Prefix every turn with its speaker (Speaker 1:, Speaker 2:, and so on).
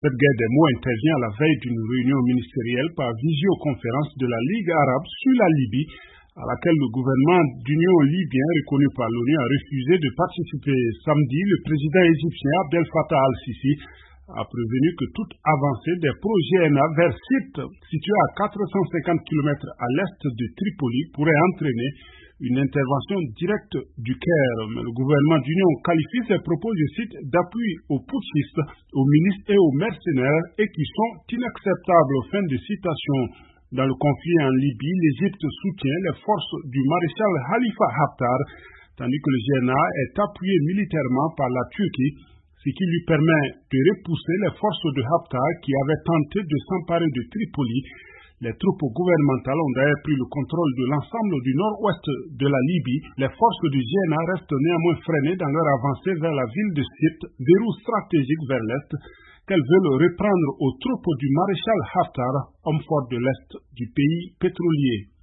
Speaker 1: Cette guerre des mots intervient à la veille d'une réunion ministérielle par visioconférence de la Ligue arabe sur la Libye, à laquelle le gouvernement d'union libyen reconnu par l'ONU a refusé de participer. Samedi, le président égyptien Abdel Fattah al-Sisi a prévenu que toute avancée des projets GNA vers sites situés à 450 km à l'est de Tripoli pourrait entraîner une intervention directe du Caire. Mais le gouvernement d'union qualifie ces propos, je cite, d'appui aux putschistes, aux milices et aux mercenaires et qui sont inacceptables. Fin de citation. Dans le conflit en Libye, l'Égypte soutient les forces du maréchal Khalifa Haftar, tandis que le GNA est appuyé militairement par la Turquie, ce qui lui permet de repousser les forces de Haftar qui avaient tenté de s'emparer de Tripoli. Les troupes gouvernementales ont d'ailleurs pris le contrôle de l'ensemble du nord-ouest de la Libye. Les forces du GNA restent néanmoins freinées dans leur avancée vers la ville de Sirte, verrou stratégique vers l'est, qu'elles veulent reprendre aux troupes du maréchal Haftar, homme fort de l'est du pays pétrolier.